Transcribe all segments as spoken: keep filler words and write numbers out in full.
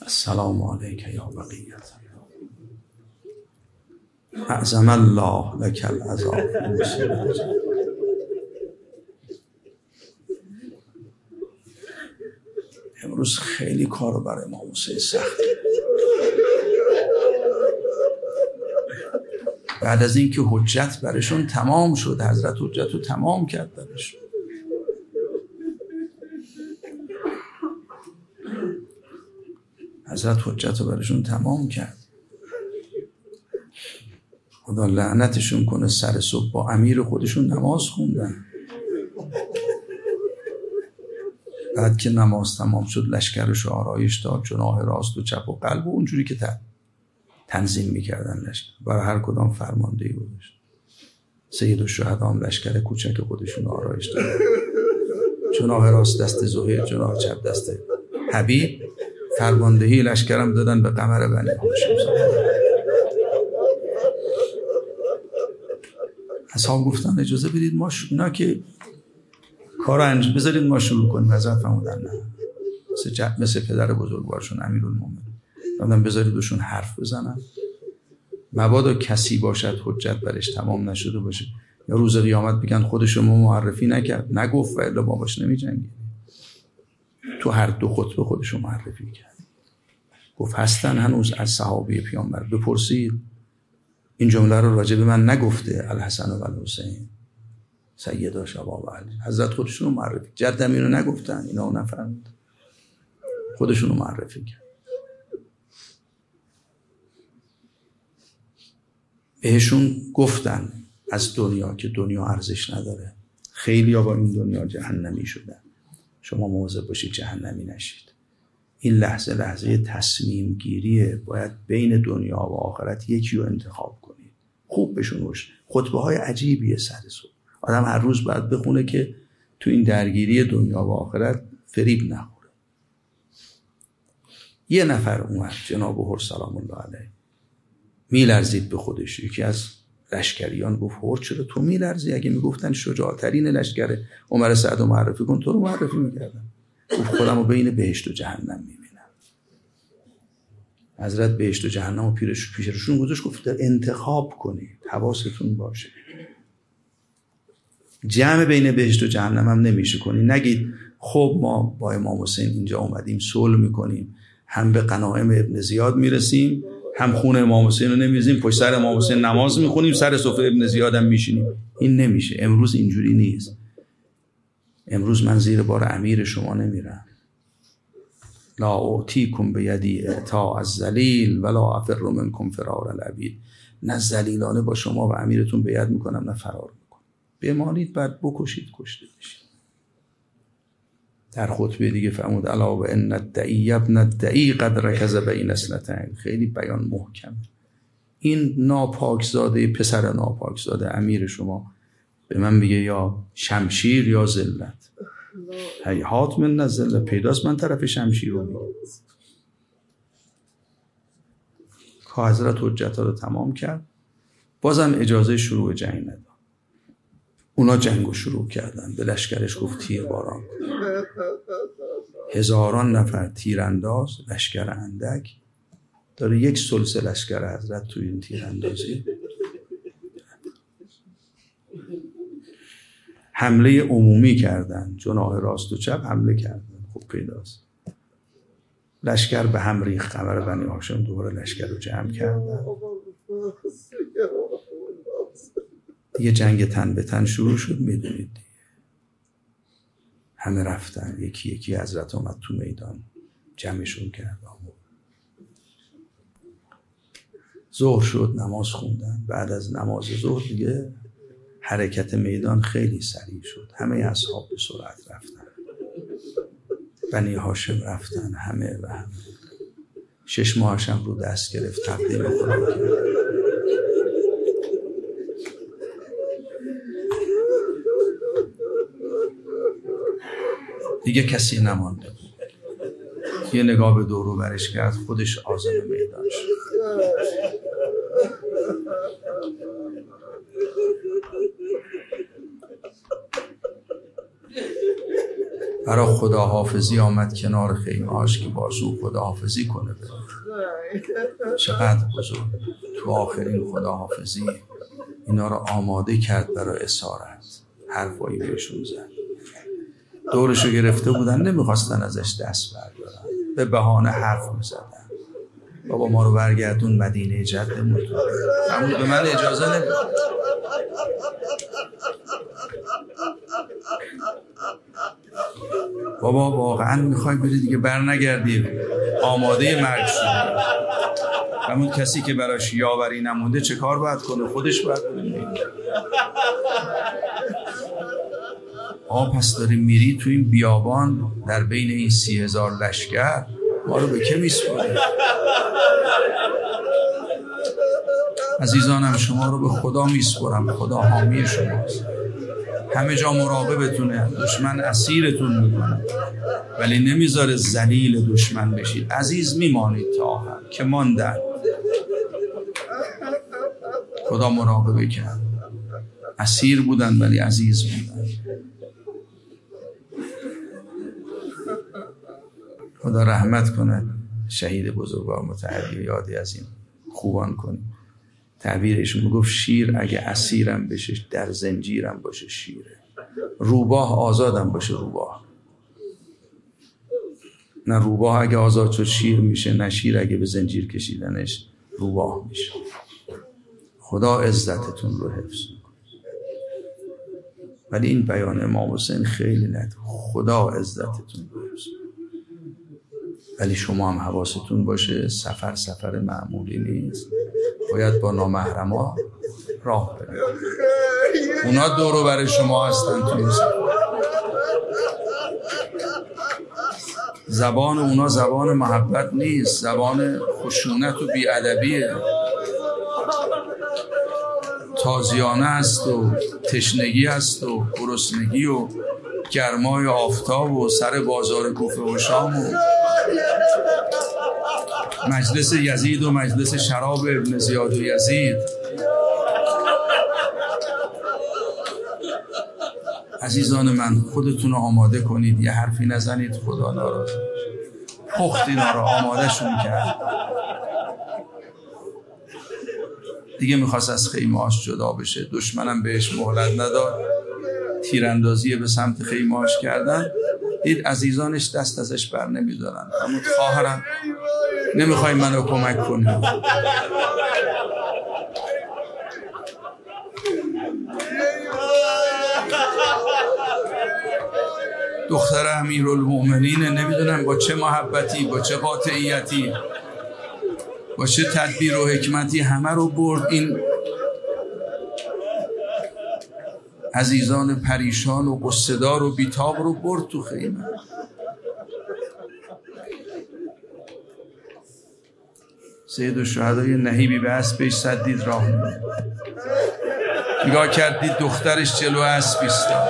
السلام علیک یا بقیت اعظم الله لک العذاب. امروز خیلی کارو برای امام حسین سخت. بعد از اینکه حجت برشون تمام شد، حضرت حجت رو تمام کرد برشون، حضرت حجت رو برشون تمام کرد. خدا لعنتشون کنه، سر صبح با امیر خودشون نماز خوندن. بعد که نماز تمام شد لشکرش آرایش داد، جناح راست و چپ و قلب و اونجوری که تنظیم میکردن لشکر، برای هر کدام فرماندهی گذاشت. سید الشهدا هم لشکر کوچک خودشون آرایش داد، جناح راست دست زهیر، جناح چپ دست حبیب. فرماندهی لشکرم دادن به قمر بنی هاشم. اصحاب گفتن اجازه بدید ما ش... اینا که کار انجام بذارید ما شروع کنیم. حضرت فرمودن نه، مثل, ج... مثل پدر بزرگوارشون امیرالمومنین فرمودن بذارید بهشون حرف بزنن، مبادا کسی باشد حجت برش تمام نشده باشه یا روز قیامت بگن خودشو ما معرفی نکرد، نگفت و الا ما باش نمی جنگیم. تو هر دو خطبه خودشو معرفی کرد، گفت هستن هنوز از صحابه پیامبر، بپرسید این جمله رو راجع به من نگفته الحسن و الحسین سیدا شباب علی. حضرت خودشون رو معرفی، جدم اینو نگفتن، اینا رو نفرمود، خودشون رو معرفی کرد. بهشون گفتن از دنیا که دنیا ارزش نداره، خیلی ها با این دنیا جهنمی شدن، شما مواظب باشید جهنمی نشید. این لحظه لحظه تصمیم گیریه، باید بین دنیا و آخرت یکی رو انتخاب کنید. خوب بشون باش. خطبه های عجیبیه سر صبح، آدم هر روز باید بخونه که تو این درگیری دنیا و آخرت فریب نخوره. یه نفر اومد جناب هر سلام الله علیه میلرزید به خودش، یکی از لشکریان گفت هر چرا تو میلرزی؟ اگه میگفتن شجاعترین لشکر عمر سعد رو معرفی کن تو رو معرفی میکردن. گفت خودم رو بین بهشت و جهنم میبینم. حضرت بهشت و جهنم رو پیش پیششون گذاشت، گفت انتخاب کنید، حواستون باشه. جمع بین بهشت و جهنم هم نمیشه کنی. نگید خب ما با امام حسین اینجا اومدیم صلح میکنیم، هم به غنایم ابن زیاد میرسیم، هم خون امام حسین رو نمیزیم، پشت سر امام حسین نماز میخونیم، سر سفره ابن زیاد هم میشینیم. این نمیشه. امروز اینجوری نیست. امروز من زیر بار امیر شما نمیرم. لا اعطیکم بیدی اعطاء الذلیل ولا افر منکم فرار العبید. نه ذلیلانه با شما و امیرتون بیعت میکنم نه فرار میکنم. بمانید بعد بکشید کشته بشید. در خطبه دیگه فرمود الا و ان الدعی ابن الدعی قد رکز بین اثنتین. خیلی بیان محکم. این ناپاکزاده پسر ناپاکزاده امیر شما به من میگه یا شمشیر یا ذلت. هیهات من نزله، پیداست من طرف شمشیر رو میگه. که حضرت حجت رو تمام کرد، بازم اجازه شروع جنگ نداد. اونا جنگ رو شروع کردن، به لشکرش گفت تیر باران. هزاران نفر تیرانداز، لشکر اندک داره، یک ثلث لشکر حضرت توی این تیراندازی. حمله عمومی کردن، جناح راست و چپ حمله کردن. خب پیداست لشکر به هم ریخت. قمر بنی هاشم دوباره لشکر رو جمع کردن. دیگه جنگ تن به تن شروع شد. میدونید دیگه همه رفتن، یکی یکی حضرت اومد تو میدان جمعشون کرد. ظهر شد، نماز خوندن. بعد از نماز ظهر دیگه حرکت میدان خیلی سریع شد. همه اصحاب به سرعت رفتن، بنی هاشم رفتن، همه و همه. شش ماهشم رو دست گرفت، تقدیم خدا کرد. دیگه کسی نمانده بود. یه نگاه به دور و برش کرد، خودش عازم میدان شد. برای خداحافظی آمد کنار خیمه‌اش که باشون خداحافظی کنه. بره چقدر بزرگ تو آخرین خداحافظی اینا رو آماده کرد برای اسارت. حرفایی بهشون زد، دورشو گرفته بودن، نمیخواستن ازش دست بردارن، به بهانه حرف میزدن. بابا ما رو برگردون مدینه جدمون. فرمود به من اجازه نمیدن. بابا واقعا میخوای بری دیگه بر نگردی، آماده مرگ شدی. همون کسی که براش یاوری نمونده چه کار باید کنه؟ خودش باید کنه. آ پس داری میری تو این بیابان در بین این سی هزار لشکر، ما رو به که میسپاری؟ عزیزانم شما رو به خدا میسپارم، خدا حامی شماست، همه جا مراقبتونه، دشمن اسیرتون میکنه ولی نمیذاره ذلیل دشمن بشید. عزیز میمانید تا آخر که ماندن. خدا مراقبه کرد، اسیر بودن ولی عزیز بودن. خدا رحمت کنه شهید بزرگوار متحری، یادی از این خوبان کنیم. تعبیرشون میگفت شیر اگه اسیرم بشه در زنجیرم باشه شیره، روباه آزادم باشه روباه. نه روباه اگه آزاد شد شیر میشه، نه شیر اگه به زنجیر کشیدنش روباه میشه. خدا عزتتون رو حفظ کنه. ولی این بیان امام حسین خیلی نده، خدا عزتتون رو حفظ کنه. ولی شما هم حواستون باشه سفر سفر معمولی نیست، باید با نامحرما راه برید. اونا دور و بر شما هستن توی سفر. زبان اونا زبان محبت نیست، زبان خشونت و بی‌ادبیه، تازیانه است و تشنگی است و گرسنگی و گرمای آفتاب و سر بازار کوفه و شام و مجلس یزید و مجلس شراب ابن زیاد و یزید. عزیزان من خودتون رو آماده کنید، یه حرفی نزنید خدا ناراض. پخت اینا رو آماده شون کرد دیگه، میخواست از خیمه‌اش جدا بشه، دشمنم بهش مهلت نداد، تیراندازی به سمت خیمه‌اش کردن. دید عزیزانش دست ازش بر نمیدارن. اما خواهرم نمیخوای منو کمک کنی؟ دختر امیرالمؤمنین، نمیدونم با چه محبتی، با چه قاطعیتی، با چه تدبیر و حکمتی همه رو برد. این عزیزان پریشان و قصه‌دار و بیتاب رو برد تو خیمه. سید الشهدای نهیبی به اسبش سدید راه می‌رفت. نگاه کردید دخترش جلو اسب ایستاد.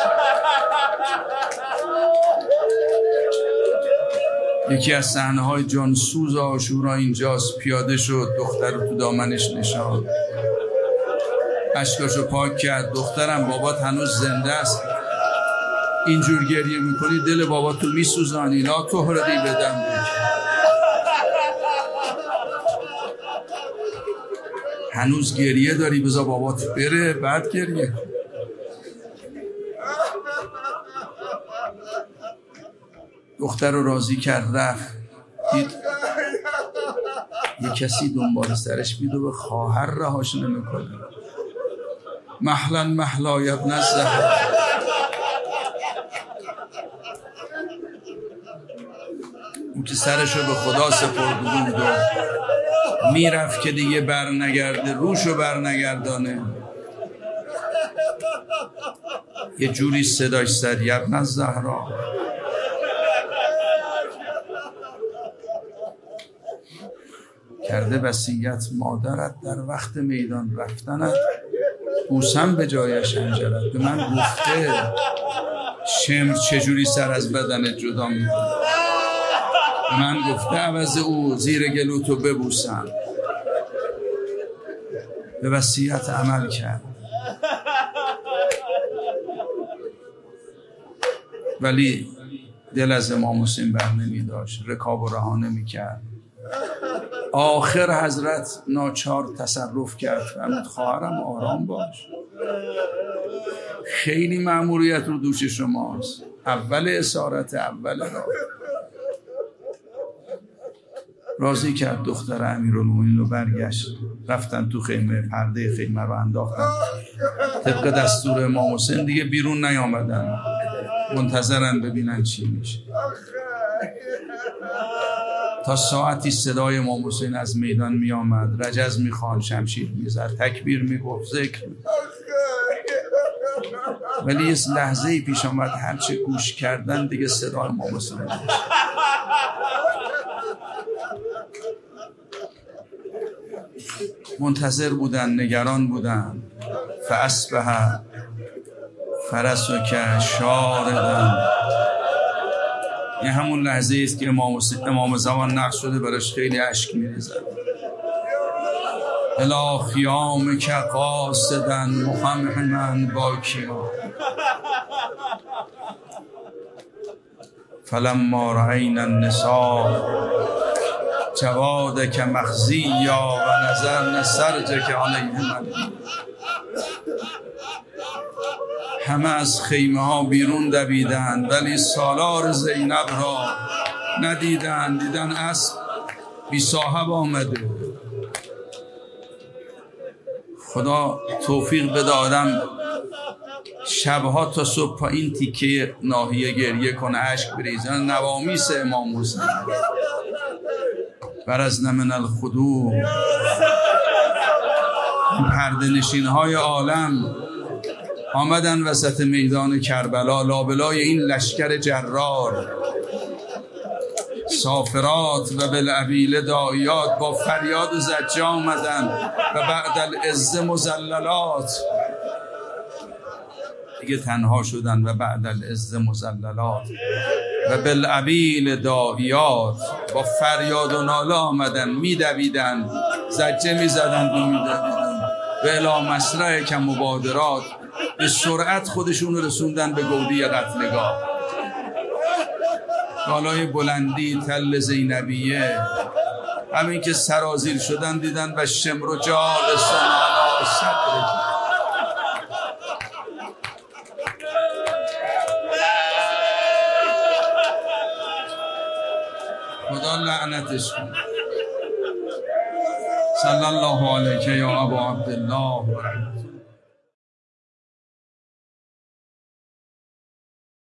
یکی از صحنه‌های جانسوز عاشورا اینجاست. پیاده شد، دختر رو تو دامنش نشاند، اشکاشو پاک کرد. دخترم بابات هنوز زنده است، اینجور گریه میکنی دل باباتو میسوزانی، لا تهردی بدم بک. هنوز گریه داری، بذار بابات بره بعد گریه کن. دختر رو راضی کرد، رفت. دید یه کسی دنبال سرش میده و خواهر رهاش نمیکنه. محلا محلا ابن الزهرا. اون که سرشو به خدا سپرده بود و میرفت که دیگه بر نگرده، روشو بر نگردانه. یه جوری صداش زد ابن الزهرا. کرده وصیت مادرت در وقت میدان رفتنت، بوسم به جایش انجلت. به من گفته شمر چجوری سر از بدنت جدا میکنه. به من گفته عوض او زیر گلوتو ببوسم. به وصیت عمل کرد. ولی دل از امام حسین بر نمی داشت، رکاب و رها نمی کرد. آخر حضرت ناچار تصرف کرد، فرمود خواهرم آرام باش، خیلی مأموریت رو دوش شماست، اول اسارت، اول راه. راضی کرد دختر امیرالمومنین رو، برگشت، رفتن تو خیمه، پرده خیمه رو انداختن، طبق دستور امام حسین دیگه بیرون نیامدن، منتظرن ببینن چی میشه. تا ساعتی صدای امام حسین از میدان می آمد، رجز می خواند، شمشیر می زد، تکبیر می گفت، ذکر می. ولی یه لحظه پیش آمد هرچه گوش کردن دیگه صدای امام حسین نمیشد. منتظر بودن، نگران بودن. فاصبح فرسک شاردا. این همون لحظه است که امام, امام زمان نقش شده براش خیلی اشک میریزن. الی خیامک قاصدا محمدا باکیا فلما رأینا النساء جوادک مخزیا و نظرن سرجک علیهم. همه از خیمه ها بیرون دویدن ولی سالار زینب را ندیدن. دیدن اسب بی صاحب آمده. خدا توفیق بده آدم شبها تا صبح پا این تیکه ناحیه گریه کنه، اشک بریزن. نوامیس امام حسین برزن من الخدوع. پرده نشین های عالم آمدن وسط میدان کربلا، لابلای این لشکر جرار. سافرات و بالعبیل داعیات با فریاد و زجه آمدن و بعد العز مزللات. دیگه تنها شدن و بعد العز مزللات و بالعبیل داعیات با فریاد و ناله آمدن، میدویدن، زجه میزدن و میدویدن و الی مسرع که مبادرات به سرعت خودشون رسوندن به گودی قتلگاه. بالای بلندی تل زینبیه، همین که سرازیر شدن دیدن و شمر و جالسان علی صدر. خدا لعنتش کن. صلی الله علیک یا ابا عبدالله و رحمت